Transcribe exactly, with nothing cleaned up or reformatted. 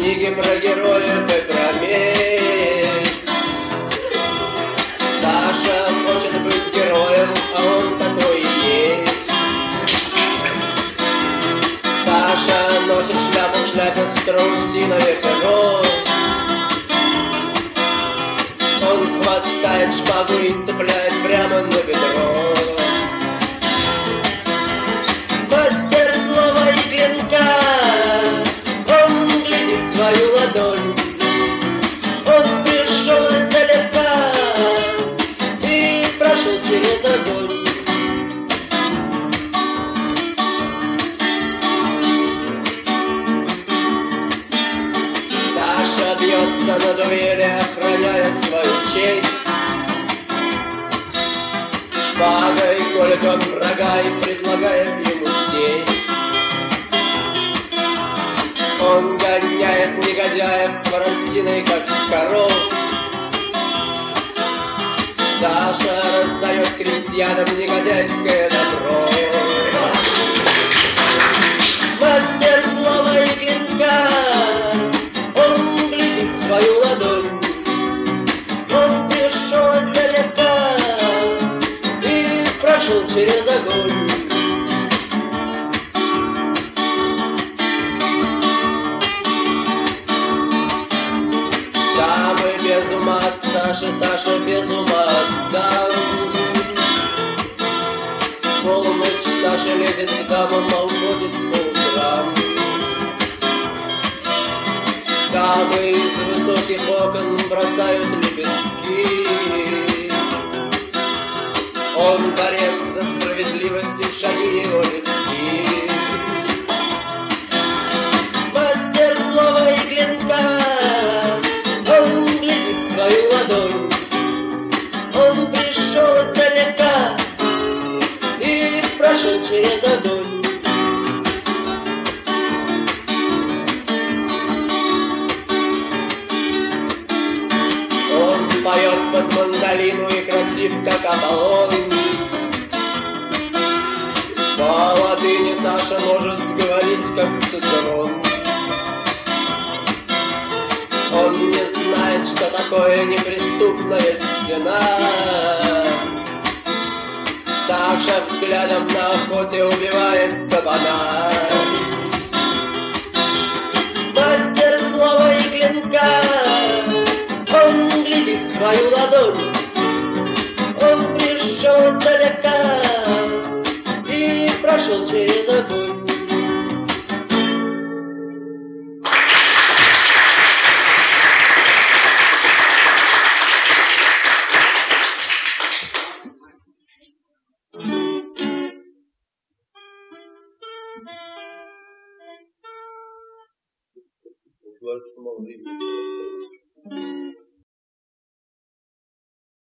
книги про героев и про месть. Саша хочет быть героем, а он такой и есть. Саша носит шляпу в шляпе с страусиновых пером. Он хватает шпагу и цепляет прямо на бедро. Мастер слова и клинка, он глядит в свою ладонь. Он пришел издалека и прошел через огонь. Саша бьется на дуэли, охраняя свою честь. Шпагой колет он врага и предлагает ему сесть. Он гоняет негодяев хворостиной, как коров. Саша раздает крестьянам негодяйское добро. Мастер слова и клинка, он глядит в свою ладонь. Он пришел издалека и прошел через огонь. Дамы без ума от Саши, Саша без ума от дам. В полночь Саша лезет к дамам, а уходит по утрам. Дамы из высоких окон бросают лепестки. Он борец за справедливость, и шаги его легки. Мастер слова и клинка, он глядит в свою ладонь. Он пришел издалека и прошел через огонь. Он поет под мандолину и красив, как Аполлон. По латыни Саша может говорить, как Цицерон. Он не знает, что такое неприступная стена. Саша взглядом на охоте убивает кабана. Мастер слова и клинка, он глядит в свою ладонь. Он пришел издалека и прошел через огонь. Говорят, что мало времени.